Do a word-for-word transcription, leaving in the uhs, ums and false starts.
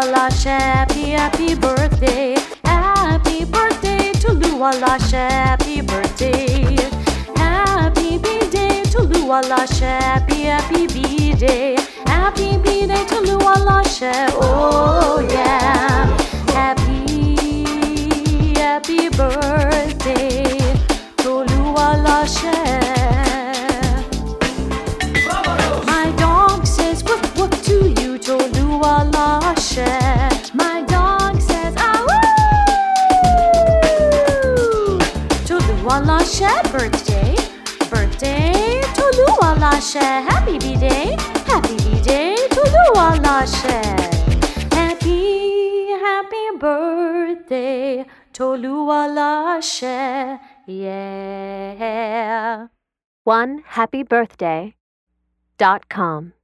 Lualashe, happy, happy birthday. Happy birthday to Lualashe, happy birthday. Happy B-Day to Lualashe, happy, happy B-Day. Happy B-Day to Lualashe, oh yeah. Happy, happy birthday to Lualashe. My dog says woof woof to you, to Lualashe. My dog says ah woo to Lualashe. Birthday, birthday to Lualashe. Happy B-Day, happy B-Day to Lualashe. Happy, happy birthday to Lualashe, yeah. one happy birthday dot com